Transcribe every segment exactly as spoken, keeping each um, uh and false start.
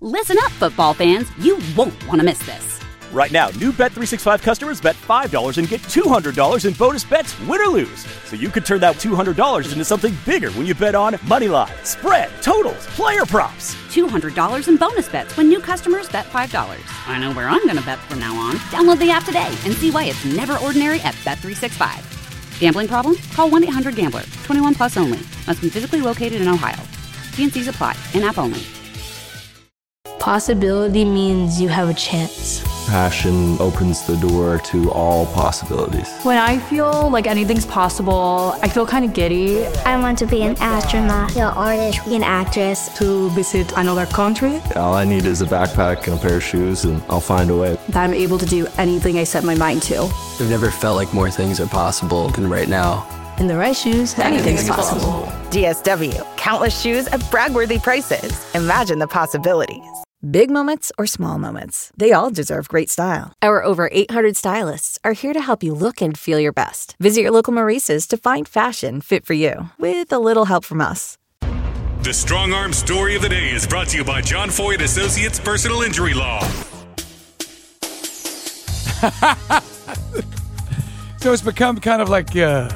Listen up, football fans. You won't want to miss this. Right now, new Bet three sixty-five customers bet five dollars and get two hundred dollars in bonus bets, win or lose. So you could turn that two hundred dollars into something bigger when you bet on money line, spread, totals, player props. two hundred dollars in bonus bets when new customers bet five dollars. I know where I'm going to bet from now on. Download the app today and see why it's never ordinary at Bet three sixty-five. Gambling problem? Call one eight hundred gambler. twenty-one plus only. Must be physically located in Ohio. T and C's apply. In-app only. Possibility means you have a chance. Passion opens the door to all possibilities. When I feel like anything's possible, I feel kind of giddy. I want to be an astronaut, an artist, an actress. To visit another country. All I need is a backpack and a pair of shoes, and I'll find a way. That I'm able to do anything I set my mind to. I've never felt like more things are possible than right now. In the right shoes, anything's possible. D S W. Countless shoes at brag-worthy prices. Imagine the possibilities. Big moments or small moments, they all deserve great style. Our over eight hundred stylists are here to help you look and feel your best. Visit your local Maurice's to find fashion fit for you, with a little help from us. The Strong Arm Story of the Day is brought to you by John Foy Associates Personal Injury Law. So it's become kind of like uh,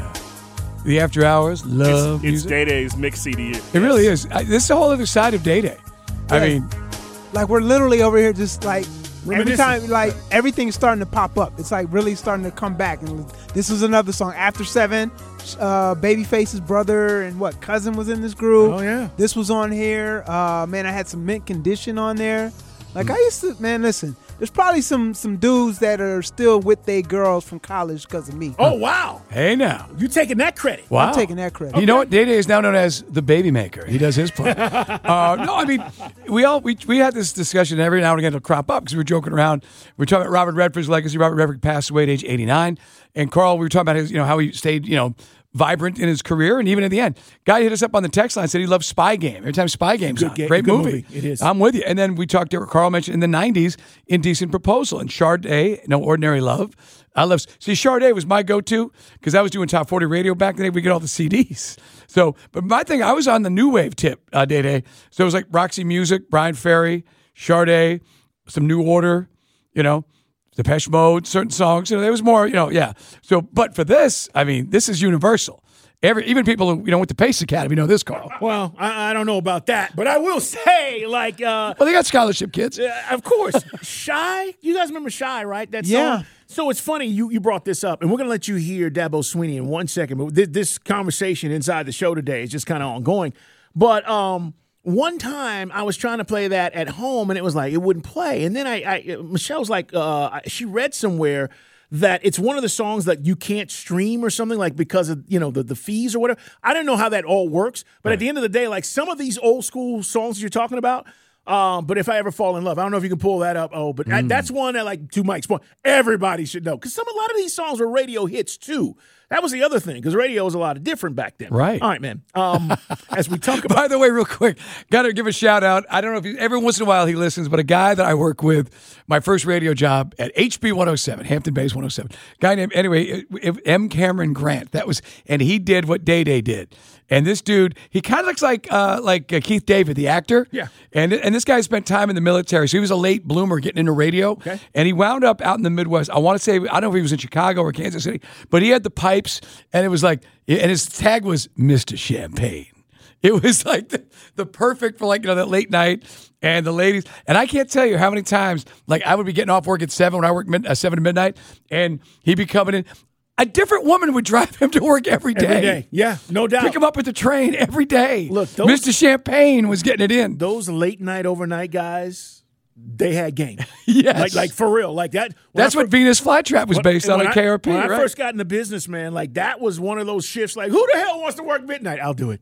the after hours love It's, it's music. Day Day's mix C D. It yes. really is. I, this is a whole other side of Day Day. Yeah. I mean, like we're literally over here just like every time, like everything's starting to pop up. It's like really starting to come back. And this was another song, After Seven. Uh, Babyface's brother and what cousin was in this group. Oh yeah, this was on here. Uh, man, I had some Mint Condition on there. Like mm. I used to, man. Listen, there's probably some some dudes that are still with their girls from college because of me. Oh wow! Hey now, you taking that credit? Wow, I'm taking that credit. You okay. know what? Day Day is now known as the baby maker. He does his part. uh, no, I mean we all we we had this discussion every now and again. It'll crop up because we were joking around. We were talking about Robert Redford's legacy. Robert Redford passed away at age eighty-nine, and Carl, we were talking about his, you know, how he stayed, you know, vibrant in his career, and even at the end, guy hit us up on the text line, said he loved Spy Game. Every time Spy Game's on, game, great movie. movie. It is. I'm with you. And then we talked to Carl mentioned in the nineties, Indecent Proposal and Sade, No Ordinary Love. I love. See, Sade was my go-to because I was doing Top forty radio back then. We get all the C Ds. So, but my thing, I was on the new wave tip uh, Day Day. So it was like Roxy Music, Brian Ferry, Sade, some New Order, you know. Depeche Mode, certain songs, you know, there was more, you know, yeah. So, but for this, I mean, this is universal. Every, even people who, you know, went to Pace Academy know this, Carl. Well, I, I don't know about that, but I will say, like, uh, well, they got scholarship kids, uh, of course. Shy, you guys remember Shy, right? That yeah. song? So it's funny you you brought this up, and we're gonna let you hear Dabo Swinney in one second. But this, this conversation inside the show today is just kind of ongoing. But um. One time I was trying to play that at home and it was like, it wouldn't play. And then I, I Michelle's like, uh, she read somewhere that it's one of the songs that you can't stream or something like because of, you know, the, the fees or whatever. I don't know how that all works. But right. at the end of the day, like some of these old school songs you're talking about, um, but If I Ever Fall in Love, I don't know if you can pull that up. Oh, but mm. I, that's one that, like, to Mike's point, everybody should know. Because some a lot of these songs were radio hits too. That was the other thing, because radio was a lot of different back then. Right. All right, man. Um, as we talk about... By the way, real quick, got to give a shout out. I don't know if he, every once in a while he listens, but a guy that I work with, my first radio job at H B one oh seven, Hampton Bays one oh seven. Guy named, anyway, M. Cameron Grant. That was, and he did what Day Day did. And this dude, he kind of looks like uh, like uh, Keith David, the actor. Yeah. And and this guy spent time in the military, so he was a late bloomer getting into radio. Okay. And he wound up out in the Midwest. I want to say, I don't know if he was in Chicago or Kansas City, but he had the pipes, and it was like, and his tag was Mister Champagne. It was like the, the perfect for like, you know, that late night and the ladies. And I can't tell you how many times, like I would be getting off work at seven when I work mid, uh, seven to midnight, and he'd be coming in. A different woman would drive him to work every day. Every day, yeah, no doubt. Pick him up at the train every day. Look, those, Mister Champagne was getting it in. Those late night, overnight guys, they had game. Yes. Like, like for real. Like that. That's I what fir- Venus Flytrap was when, based on when at I, K R P, When right? I first got into business, man, like that was one of those shifts. Like, who the hell wants to work midnight? I'll do it.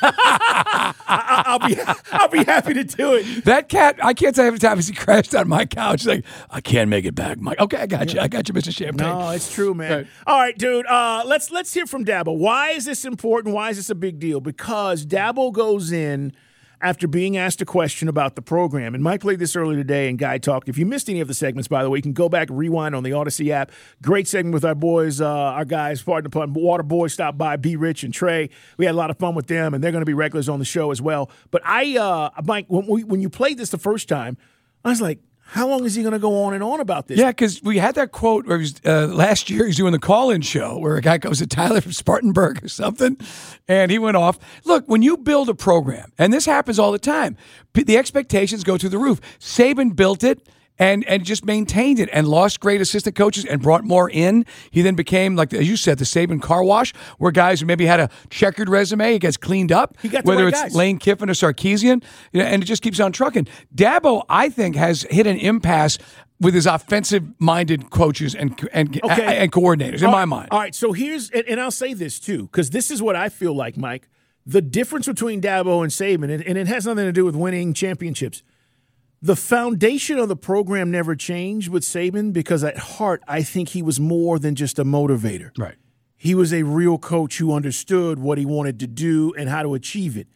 I, I'll be, I'll be happy to do it. That cat, I can't tell you how many times he crashed on my couch. He's like, I can't make it back, Mike. Okay, I got yeah. you. I got you, Mister Champagne. No, it's true, man. Right. All right, dude. Uh, let's let's hear from Dabo. Why is this important? Why is this a big deal? Because Dabo goes in after being asked a question about the program. And Mike played this earlier today in Guy Talk. If you missed any of the segments, by the way, you can go back and rewind on the Odyssey app. Great segment with our boys, uh, our guys, pardon the pun, Water Boys stopped by, B. Rich and Trey. We had a lot of fun with them, and they're going to be regulars on the show as well. But I, uh, Mike, when, we, when you played this the first time, I was like, how long is he going to go on and on about this? Yeah, because we had that quote where he was, uh, last year he was doing the call-in show where a guy goes to Tyler from Spartanburg or something, and he went off. Look, when you build a program, and this happens all the time, the expectations go through the roof. Saban built it. And and just maintained it and lost great assistant coaches and brought more in. He then became, like as you said, the Saban car wash, where guys who maybe had a checkered resume, it gets cleaned up. He got the whether right it's guys. Lane Kiffin or Sarkisian, you know, and it just keeps on trucking. Dabo, I think, has hit an impasse with his offensive-minded coaches and and, Okay. and coordinators, in All my right, mind. All right, so here's, and, and I'll say this too, because this is what I feel like, Mike. The difference between Dabo and Saban, and, and it has nothing to do with winning championships. The foundation of the program never changed with Saban because at heart, I think he was more than just a motivator. Right. He was a real coach who understood what he wanted to do and how to achieve it.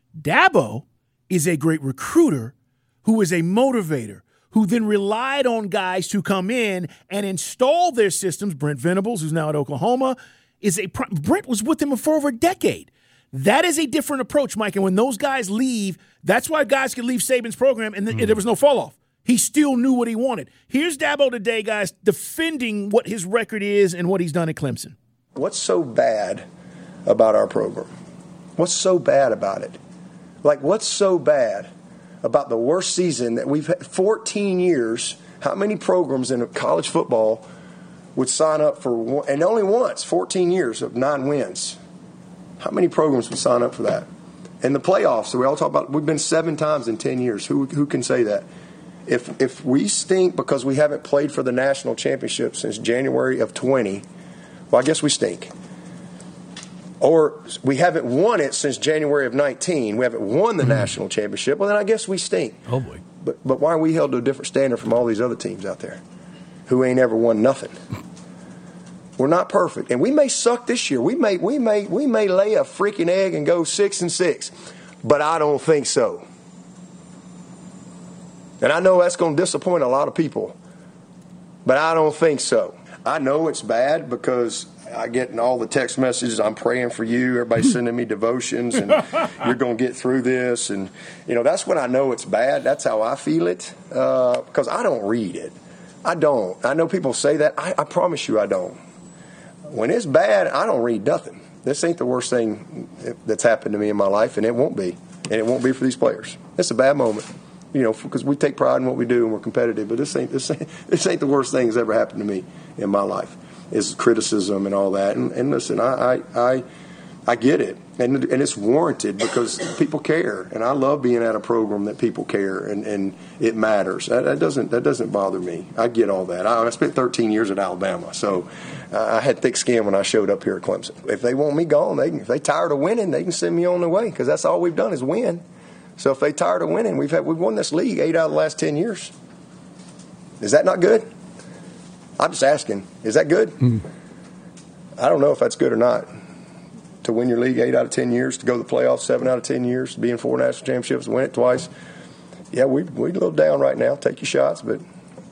Dabo is a great recruiter who is a motivator, who then relied on guys to come in and install their systems. Brent Venables, who's now at Oklahoma, is a Brent was with him for over a decade. That is a different approach, Mike. And when those guys leave, that's why guys can leave Saban's program, and, th- mm. and there was no fall off. He still knew what he wanted. Here's Dabo today, guys, defending what his record is and what he's done at Clemson. What's so bad about our program? What's so bad about it? Like, what's so bad about the worst season that we've had? fourteen years, how many programs in college football would sign up for one, and only once, fourteen years of nine wins? How many programs would sign up for that? In the playoffs, so we all talk about, we've been seven times in ten years. Who who can say that? If if we stink because we haven't played for the national championship since January of twenty, well, I guess we stink. Or we haven't won it since January of nineteen. We haven't won the mm-hmm. national championship. Well, then I guess we stink. Oh, boy. But, but why are we held to a different standard from all these other teams out there who ain't ever won nothing? We're not perfect, and we may suck this year. We may, we may, we may lay a freaking egg and go six and six, but I don't think so. And I know that's going to disappoint a lot of people, but I don't think so. I know it's bad because I get in all the text messages. I'm praying for you. Everybody's sending me devotions, and you're going to get through this. And you know that's when I know it's bad. That's how I feel it uh, because I don't read it. I don't. I know people say that. I, I promise you, I don't. When it's bad, I don't read nothing. This ain't the worst thing that's happened to me in my life, and it won't be. And it won't be for these players. It's a bad moment, you know, because we take pride in what we do and we're competitive. But this ain't this ain't, this ain't the worst thing that's ever happened to me in my life. Is criticism and all that. And, and listen, I, I I I get it, and and it's warranted because people care, and I love being at a program that people care and, and it matters. That, that doesn't that doesn't bother me. I get all that. I, I spent thirteen years at Alabama, so uh, I had thick skin when I showed up here at Clemson. If they want me gone, they can, if they tired of winning, they can send me on their way because that's all we've done is win. So if they tired of winning, we've had we've won this league eight out of the last ten years. Is that not good? I'm just asking. Is that good? Mm. I don't know if that's good or not. To win your league eight out of ten years, to go to the playoffs seven out of ten years, to be in four national championships, win it twice. Yeah, we we a little down right now. Take your shots, but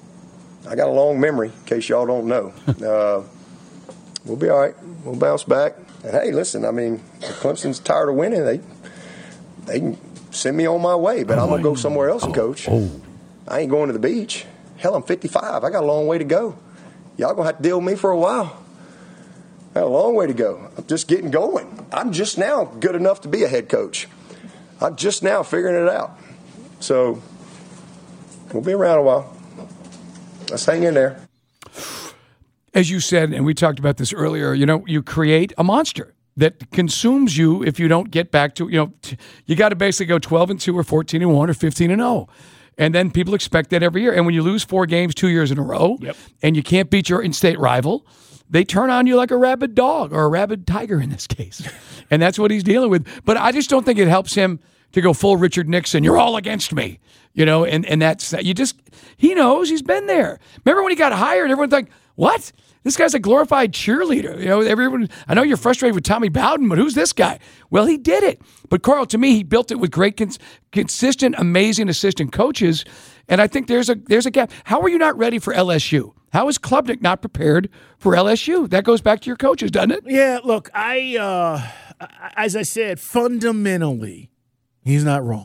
I got a long memory. In case y'all don't know, uh, we'll be all right. We'll bounce back. And hey, listen, I mean, if Clemson's tired of winning, they they can send me on my way, but oh, I'm gonna go somewhere else and coach. Oh. I ain't going to the beach. Hell, I'm fifty-five. I got a long way to go. Y'all gonna have to deal with me for a while. I got a long way to go. I'm just getting going. I'm just now good enough to be a head coach. I'm just now figuring it out. So we'll be around a while. Let's hang in there. As you said, and we talked about this earlier, you know, you create a monster that consumes you if you don't get back to, you know, t- you got to basically go twelve and two or fourteen and one or fifteen and oh. And then people expect that every year. And when you lose four games two years in a row, yep. and you can't beat your in-state rival, they turn on you like a rabid dog or a rabid tiger in this case. And that's what he's dealing with. But I just don't think it helps him to go full Richard Nixon. You're all against me. You know, and, and that's, you just, he knows, he's been there. Remember when he got hired, everyone's like, what? This guy's a glorified cheerleader. You know, everyone. I know you're frustrated with Tommy Bowden, but who's this guy? Well, he did it. But Carl, to me, he built it with great, cons- consistent, amazing assistant coaches. And I think there's a there's a gap. How are you not ready for L S U? How is Klubnik not prepared for L S U? That goes back to your coaches, doesn't it? Yeah. Look, I uh, as I said, fundamentally, he's not wrong.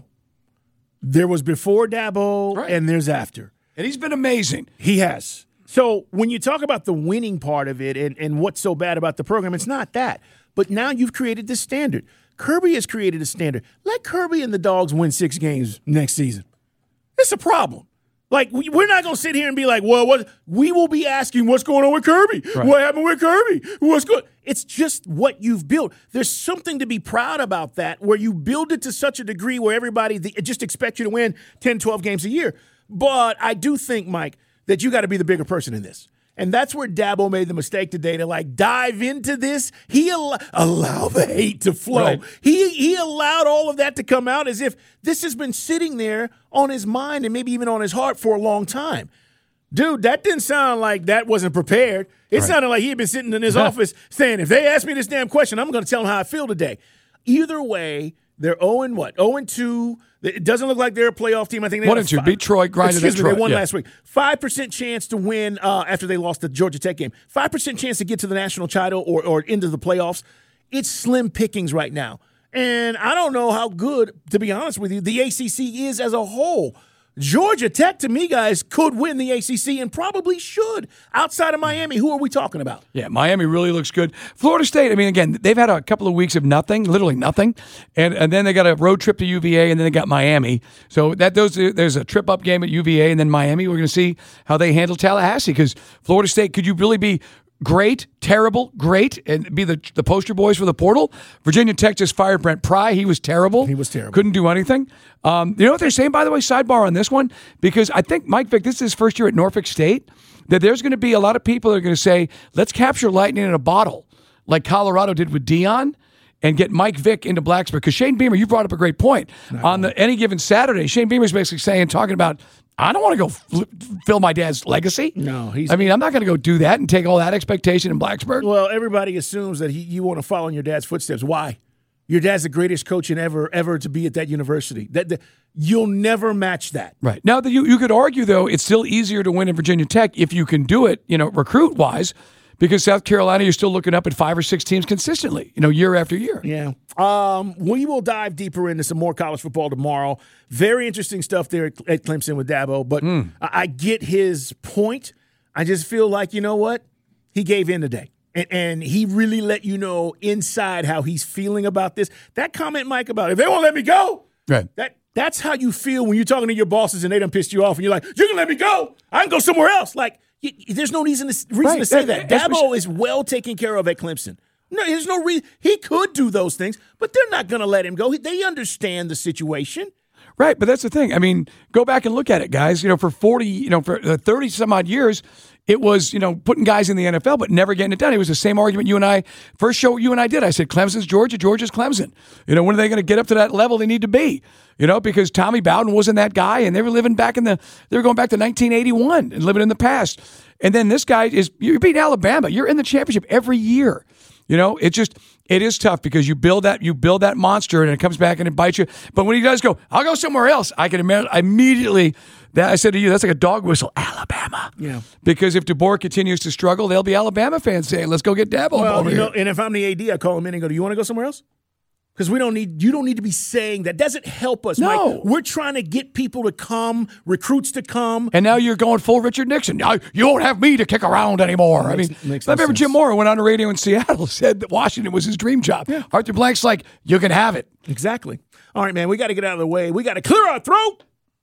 There was before Dabo, right, and there's after. And he's been amazing. He has. So when you talk about the winning part of it and, and what's so bad about the program, it's not that. But now you've created this standard. Kirby has created a standard. Let Kirby and the Dogs win six games next season. It's a problem. Like, we're not going to sit here and be like, well, what? We will be asking what's going on with Kirby. Right. What happened with Kirby? What's going? It's just what you've built. There's something to be proud about that, where you build it to such a degree where everybody just expects you to win ten, twelve games a year. But I do think, Mike, that you got to be the bigger person in this. And that's where Dabo made the mistake today to, like, dive into this. He al- allow the hate to flow. Right. He he allowed all of that to come out as if this has been sitting there on his mind and maybe even on his heart for a long time. Dude, that didn't sound like that wasn't prepared. It right. sounded like he had been sitting in his office saying, if they ask me this damn question, I'm going to tell them how I feel today. Either way, they're oh and what? oh and two. It doesn't look like they're a playoff team. I think they one and two. Beat Troy, grinded Excuse me, Troy. They won yeah. last week. Five percent chance to win uh, after they lost the Georgia Tech game. Five percent chance to get to the national title or or into the playoffs. It's slim pickings right now, and I don't know how good, to be honest with you, the A C C is as a whole. Georgia Tech, to me, guys, could win the A C C and probably should. Outside of Miami, who are we talking about? Yeah, Miami really looks good. Florida State, I mean, again, they've had a couple of weeks of nothing, literally nothing, and and then they got a road trip to U V A, and then they got Miami. So that those there's a trip-up game at U V A, and then Miami. We're going to see how they handle Tallahassee, because Florida State, could you really be great, terrible, great, and be the the poster boys for the portal? Virginia Tech just fired Brent Pry. He was terrible. He was terrible. Couldn't do anything. Um, you know what they're saying, by the way, sidebar on this one? Because I think Mike Vick, this is his first year at Norfolk State, that there's going to be a lot of people that are going to say, let's capture lightning in a bottle, like Colorado did with Dion, and get Mike Vick into Blacksburg. Because Shane Beamer, you brought up a great point. No. On the any given Saturday, Shane Beamer's basically saying, talking about, I don't want to go f- fill my dad's legacy. No, he's. I mean, I'm not going to go do that and take all that expectation in Blacksburg. Well, everybody assumes that he, you want to follow in your dad's footsteps. Why? Your dad's the greatest coach in ever, ever to be at that university. That, that you'll never match that. Right. Now, the, you you could argue though, it's still easier to win in Virginia Tech if you can do it, you know, recruit wise. Because South Carolina, you're still looking up at five or six teams consistently, you know, year after year. Yeah. Um, we will dive deeper into some more college football tomorrow. Very interesting stuff there at Clemson with Dabo. But mm. I, I get his point. I just feel like, you know what? He gave in today. And, and he really let you know inside how he's feeling about this. That comment, Mike, about if they won't let me go, right. that that's how you feel when you're talking to your bosses and they done pissed you off. And you're like, you can let me go. I can go somewhere else. Like, you, there's no reason to, reason right. to say that. that. Dabo is well taken care of at Clemson. No, there's no reason. He could do those things, but they're not going to let him go. They understand the situation. Right, but that's the thing. I mean, go back and look at it, guys. You know, for forty, you know, for thirty some odd years, it was, you know, putting guys in the N F L, but never getting it done. It was the same argument you and I, first show you and I did. I said, Clemson's Georgia, Georgia's Clemson. You know, when are they going to get up to that level they need to be? You know, because Tommy Bowden wasn't that guy, and they were living back in the, they were going back to nineteen eighty-one and living in the past. And then this guy is, you beat Alabama. You're in the championship every year. You know, it just, it is tough because you build that, you build that monster and it comes back and it bites you. But when he does go, I'll go somewhere else, I can imagine immediately that I said to you, that's like a dog whistle, Alabama. Yeah. Because if DeBoer continues to struggle, there'll be Alabama fans saying, let's go get Dabo well, over you know, here. And if I'm the A D, I call him in and go, do you want to go somewhere else? Because we don't need, you don't need to be saying that. Doesn't help us, no. Mike. We're trying to get people to come, recruits to come. And now you're going full Richard Nixon. You won't have me to kick around anymore. Makes, I mean, makes I remember no Jim Mora went on the radio in Seattle, said that Washington was his dream job. Yeah. Arthur Blank's like, you can have it. Exactly. All right, man, we got to get out of the way. We got to clear our throat.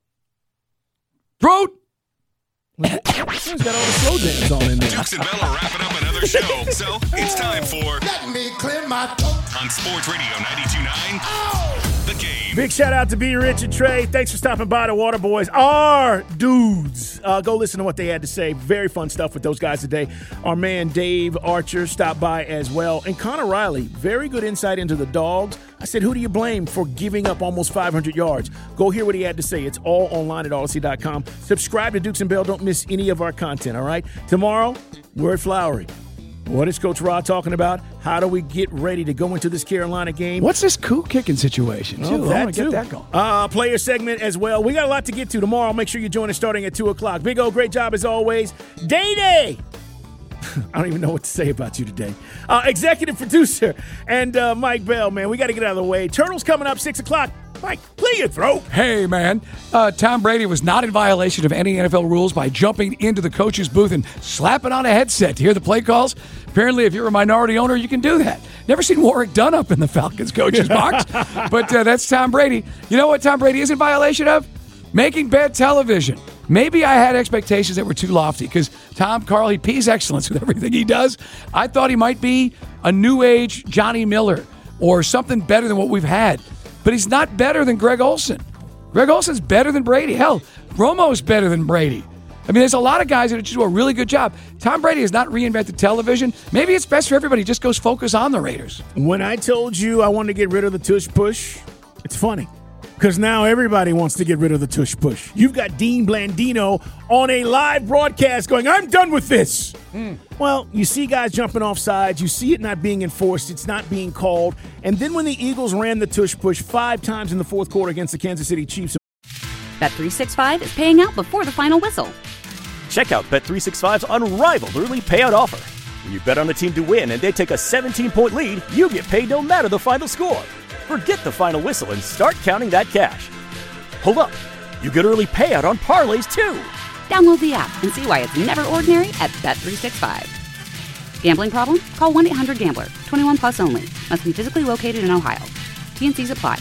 Throat. He's got all the slow jams on in there. Dukes and Bella wrapping up another show. So it's time for Let me clear my throat on Sports Radio ninety-two point nine. Oh! The Game. Big shout out to B. Rich and Trey. Thanks for stopping by the Water Boys. Our dudes. Uh, go listen to what they had to say. Very fun stuff with those guys today. Our man Dave Archer stopped by as well. And Connor Riley, very good insight into the Dogs. I said, who do you blame for giving up almost five hundred yards? Go hear what he had to say. It's all online at Odyssey dot com. Subscribe to Dukes and Bell. Don't miss any of our content, all right? Tomorrow, we're at Flowery. What is Coach Rod talking about? How do we get ready to go into this Carolina game? What's this coup kicking situation, too? Oh, I want to too. get that going. Uh, player segment as well. We got a lot to get to tomorrow. Make sure you join us starting at two o'clock. Big O, great job as always. Day-Day. I don't even know what to say about you today. Uh, executive producer and uh, Mike Bell, man. We got to get out of the way. Turtles coming up six o'clock. Mike, clear your throat. Hey, man. Uh, Tom Brady was not in violation of any N F L rules by jumping into the coach's booth and slapping on a headset to hear the play calls. Apparently, if you're a minority owner, you can do that. Never seen Warwick Dunn up in the Falcons coach's box, but uh, that's Tom Brady. You know what Tom Brady is in violation of? Making bad television. Maybe I had expectations that were too lofty because Tom Carl, he pees excellence with everything he does. I thought he might be a new age Johnny Miller or something better than what we've had. But he's not better than Greg Olsen. Greg Olsen's better than Brady. Hell, Romo's better than Brady. I mean, there's a lot of guys that do a really good job. Tom Brady has not reinvented television. Maybe it's best for everybody. Just goes focus on the Raiders. When I told you I wanted to get rid of the tush push, it's funny. Because now everybody wants to get rid of the tush push. You've got Dean Blandino on a live broadcast going, I'm done with this. Mm. Well, you see guys jumping off sides. You see it not being enforced. It's not being called. And then when the Eagles ran the tush push five times in the fourth quarter against the Kansas City Chiefs. Bet three sixty-five is paying out before the final whistle. Check out Bet three sixty-five's unrivaled early payout offer. When you bet on a team to win and they take a seventeen-point lead, you get paid no matter the final score. Forget the final whistle and start counting that cash. Hold up. You get early payout on parlays, too. Download the app and see why it's never ordinary at Bet three sixty-five. Gambling problem? Call one eight hundred gambler. twenty-one plus only. Must be physically located in Ohio. T N Cs apply.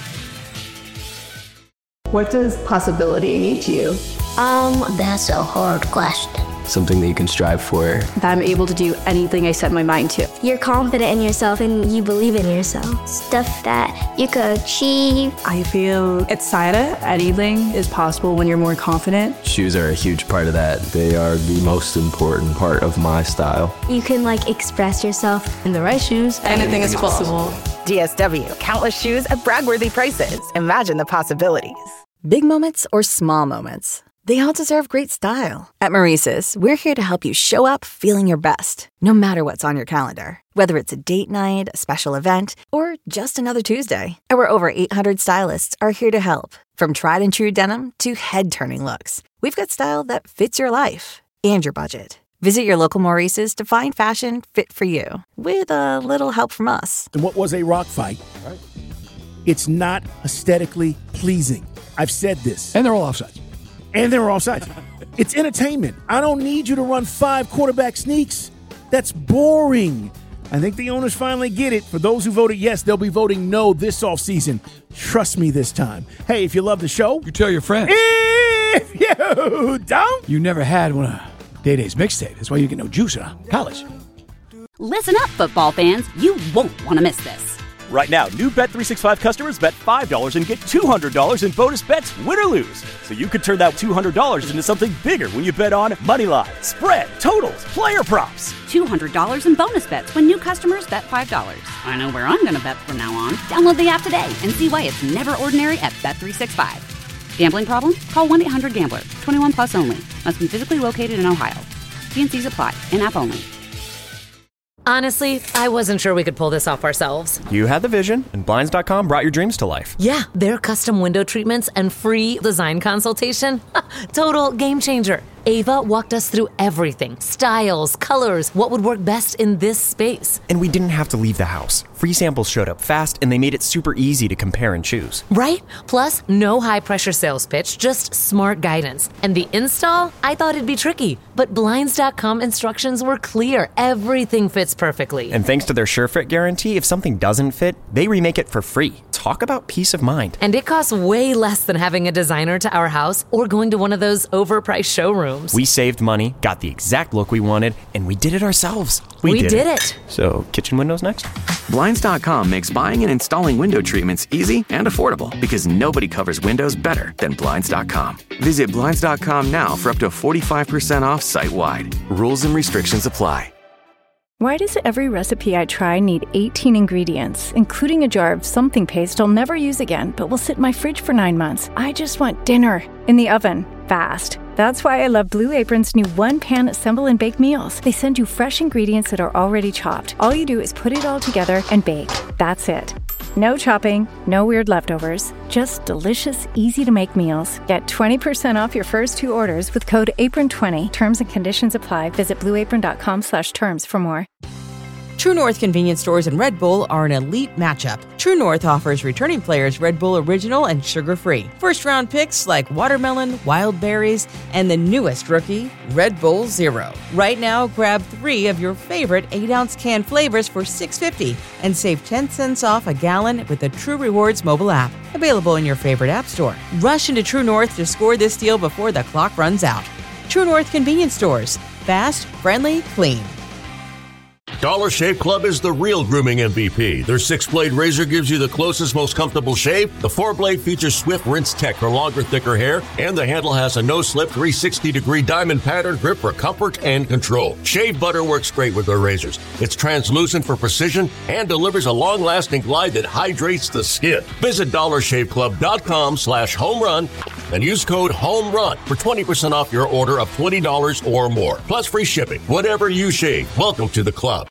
What does possibility mean to you? Um, that's a hard question. Something that you can strive for. That I'm able to do anything I set my mind to. You're confident in yourself and you believe in yourself. Stuff that you could achieve. I feel excited. Anything is possible when you're more confident. Shoes are a huge part of that. They are the most important part of my style. You can like express yourself. In the right shoes, anything, anything is possible. D S W, countless shoes at brag-worthy prices. Imagine the possibilities. Big moments or small moments, they all deserve great style. At Maurice's, we're here to help you show up feeling your best, no matter what's on your calendar. Whether it's a date night, a special event, or just another Tuesday. Our over eight hundred stylists are here to help. From tried and true denim to head-turning looks, we've got style that fits your life and your budget. Visit your local Maurice's to find fashion fit for you, with a little help from us. And what was a rock fight? Right. It's not aesthetically pleasing. I've said this. And they're all offsides. And they're offsides. It's entertainment. I don't need you to run five quarterback sneaks. That's boring. I think the owners finally get it. For those who voted yes, they'll be voting no this offseason. Trust me this time. Hey, if you love the show, you tell your friends. If you don't, you never had one of Day-Day's mixtape. That's why you get no juice in college. Listen up, football fans. You won't want to miss this. Right now, new Bet three sixty-five customers bet five dollars and get two hundred dollars in bonus bets, win or lose. So you could turn that two hundred dollars into something bigger when you bet on money line, spread, totals, player props. two hundred dollars in bonus bets when new customers bet five dollars. I know where I'm going to bet from now on. Download the app today and see why it's never ordinary at Bet three sixty-five. Gambling problem? Call one eight hundred gambler. twenty-one plus only. Must be physically located in Ohio. T N Cs apply. In-app only. Honestly, I wasn't sure we could pull this off ourselves. You had the vision, and Blinds dot com brought your dreams to life. Yeah, their custom window treatments and free design consultation. Total game changer. Ava walked us through everything. Styles, colors, what would work best in this space. And we didn't have to leave the house. Free samples showed up fast, and they made it super easy to compare and choose. Right? Plus, no high-pressure sales pitch, just smart guidance. And the install? I thought it'd be tricky, but Blinds dot com instructions were clear. Everything fits perfectly. And thanks to their SureFit guarantee, if something doesn't fit, they remake it for free. Talk about peace of mind. And it costs way less than having a designer to our house or going to one of those overpriced showrooms. We saved money, got the exact look we wanted, and we did it ourselves. We, we did, did it. it. So, kitchen windows next? Blinds Blinds dot com makes buying and installing window treatments easy and affordable because nobody covers windows better than Blinds dot com. Visit Blinds dot com now for up to forty-five percent off site-wide. Rules and restrictions apply. Why does every recipe I try need eighteen ingredients, including a jar of something paste I'll never use again, but will sit in my fridge for nine months? I just want dinner in the oven, fast. That's why I love Blue Apron's new one-pan assemble and bake meals. They send you fresh ingredients that are already chopped. All you do is put it all together and bake. That's it. No chopping, no weird leftovers, just delicious, easy-to-make meals. Get twenty percent off your first two orders with code apron twenty. Terms and conditions apply. Visit blue apron dot com slash terms for more. True North Convenience Stores and Red Bull are an elite matchup. True North offers returning players Red Bull Original and sugar-free. First-round picks like watermelon, wild berries, and the newest rookie, Red Bull Zero. Right now, grab three of your favorite eight-ounce can flavors for six dollars and fifty cents and save ten cents off a gallon with the True Rewards mobile app. Available in your favorite app store. Rush into True North to score this deal before the clock runs out. True North Convenience Stores. Fast, friendly, clean. Dollar Shave Club is the real grooming M V P. Their six-blade razor gives you the closest, most comfortable shave. The four-blade features swift rinse tech for longer, thicker hair, and the handle has a no-slip three hundred sixty degree diamond pattern grip for comfort and control. Shave butter works great with their razors. It's translucent for precision and delivers a long-lasting glide that hydrates the skin. Visit dollar shave club dot com slash home run and use code HOMERUN for twenty percent off your order of twenty dollars or more, plus free shipping. Whatever you shave, welcome to the club.